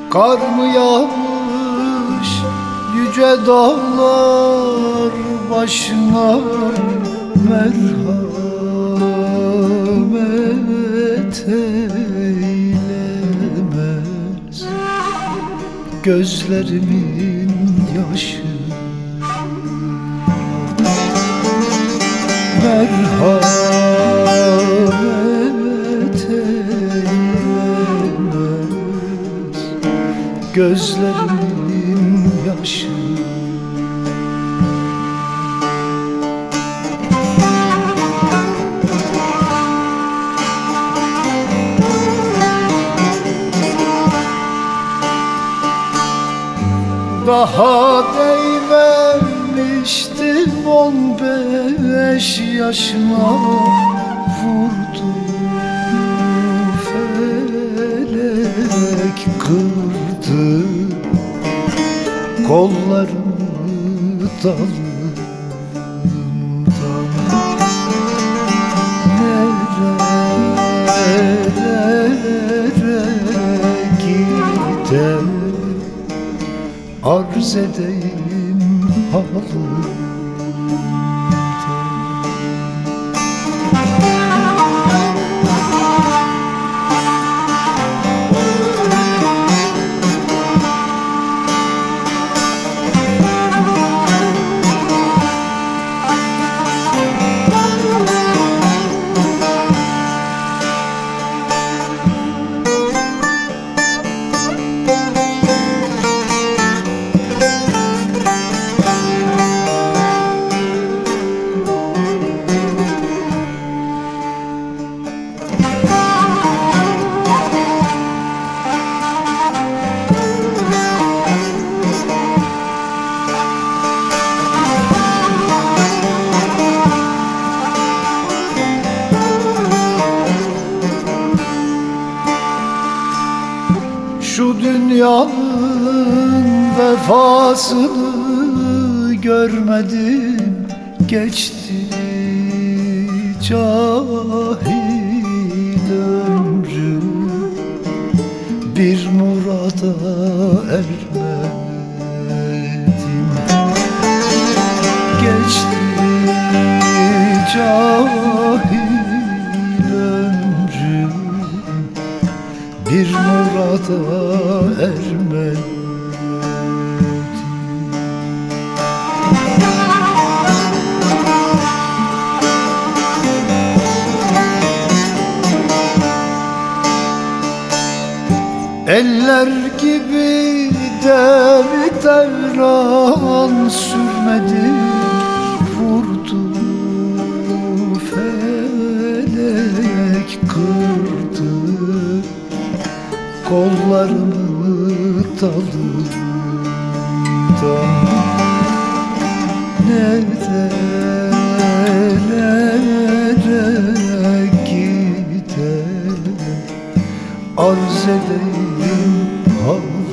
Kar mı yağmış yüce dağlar başına, merhamet eylemez gözlerimin yaşı. Merhamet eylemez gözlerimin yaşı. Daha değmemiştim 15 yaşıma, vurdu felek, kırdı kollarımı dalımdan. Nerelere gider arz edeyim halımdan. Şu dünyanın vefasını görmedim, geçti cahil ömrüm, bir murada ermedim. Geçti cahil ömrüm, bir murada ermedim. Eller gibi devri devran sürmedi, vurdu felek, kırdı kollarımı dalımdan. Nerelere gider arz edeyim halımdan.